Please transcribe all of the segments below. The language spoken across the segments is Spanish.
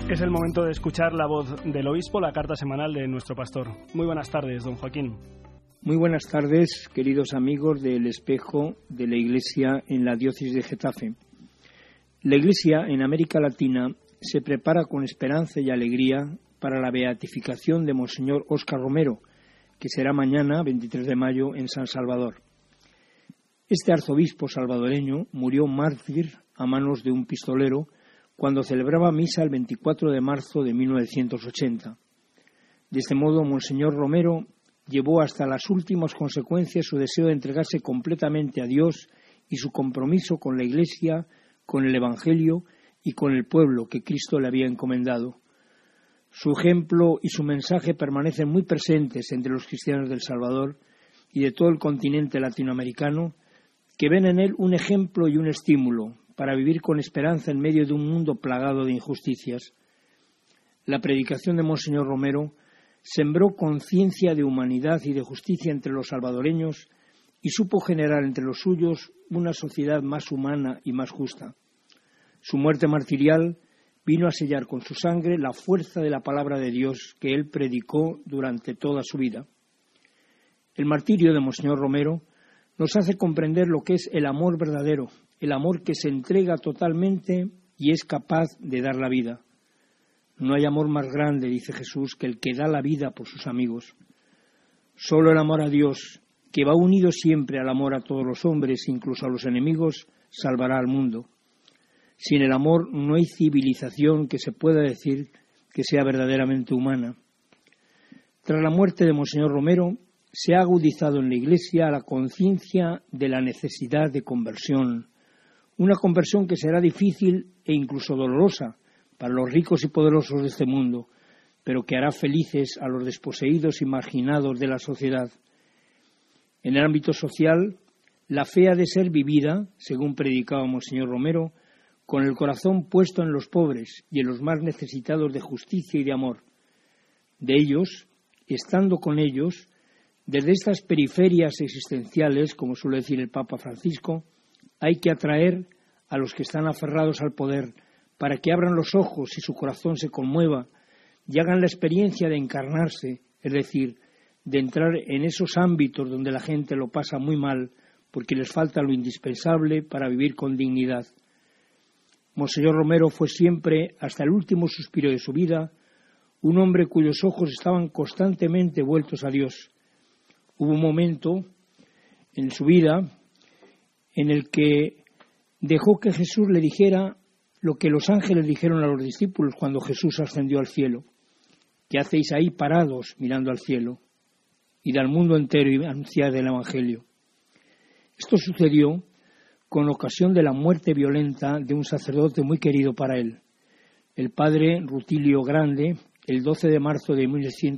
Es el momento de escuchar la voz del obispo, la carta semanal de nuestro pastor. Muy buenas tardes, don Joaquín. Muy buenas tardes, queridos amigos del Espejo de la Iglesia en la diócesis de Getafe. La Iglesia en América Latina se prepara con esperanza y alegría para la beatificación de Monseñor Óscar Romero, que será mañana, 23 de mayo, en San Salvador. Este arzobispo salvadoreño murió mártir a manos de un pistolero cuando celebraba misa el 24 de marzo de 1980. De este modo, Monseñor Romero llevó hasta las últimas consecuencias su deseo de entregarse completamente a Dios y su compromiso con la Iglesia, con el Evangelio y con el pueblo que Cristo le había encomendado. Su ejemplo y su mensaje permanecen muy presentes entre los cristianos del Salvador y de todo el continente latinoamericano, que ven en él un ejemplo y un estímulo para vivir con esperanza en medio de un mundo plagado de injusticias. La predicación de Monseñor Romero sembró conciencia de humanidad y de justicia entre los salvadoreños y supo generar entre los suyos una sociedad más humana y más justa. Su muerte martirial vino a sellar con su sangre la fuerza de la palabra de Dios que él predicó durante toda su vida. El martirio de Monseñor Romero nos hace comprender lo que es el amor verdadero, el amor que se entrega totalmente y es capaz de dar la vida. No hay amor más grande, dice Jesús, que el que da la vida por sus amigos. Solo el amor a Dios, que va unido siempre al amor a todos los hombres, incluso a los enemigos, salvará al mundo. Sin el amor no hay civilización que se pueda decir que sea verdaderamente humana. Tras la muerte de Monseñor Romero, se ha agudizado en la Iglesia la conciencia de la necesidad de conversión, una conversión que será difícil e incluso dolorosa para los ricos y poderosos de este mundo, pero que hará felices a los desposeídos y marginados de la sociedad. En el ámbito social, la fe ha de ser vivida, según predicaba Monseñor Romero, con el corazón puesto en los pobres y en los más necesitados de justicia y de amor. De ellos, estando con ellos, desde estas periferias existenciales, como suele decir el Papa Francisco, hay que atraer a los que están aferrados al poder para que abran los ojos y su corazón se conmueva y hagan la experiencia de encarnarse, es decir, de entrar en esos ámbitos donde la gente lo pasa muy mal porque les falta lo indispensable para vivir con dignidad. Monseñor Romero fue siempre, hasta el último suspiro de su vida, un hombre cuyos ojos estaban constantemente vueltos a Dios. Hubo un momento en su vida en el que dejó que Jesús le dijera lo que los ángeles dijeron a los discípulos cuando Jesús ascendió al cielo. ¿Qué hacéis ahí parados mirando al cielo? Id al mundo entero y anunciad el Evangelio. Esto sucedió con ocasión de la muerte violenta de un sacerdote muy querido para él, el padre Rutilio Grande, el 12 de marzo de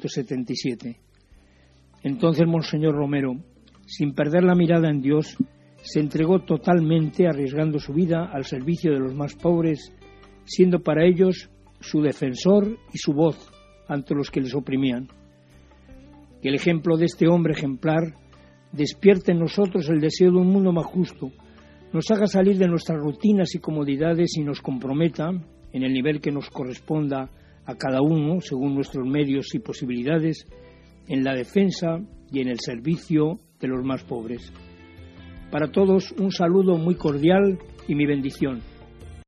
1977. Entonces Monseñor Romero, sin perder la mirada en Dios, se entregó totalmente, arriesgando su vida al servicio de los más pobres, siendo para ellos su defensor y su voz ante los que les oprimían. Que el ejemplo de este hombre ejemplar despierte en nosotros el deseo de un mundo más justo, nos haga salir de nuestras rutinas y comodidades y nos comprometa, en el nivel que nos corresponda a cada uno, según nuestros medios y posibilidades, en la defensa y en el servicio de los más pobres. Para todos, un saludo muy cordial y mi bendición.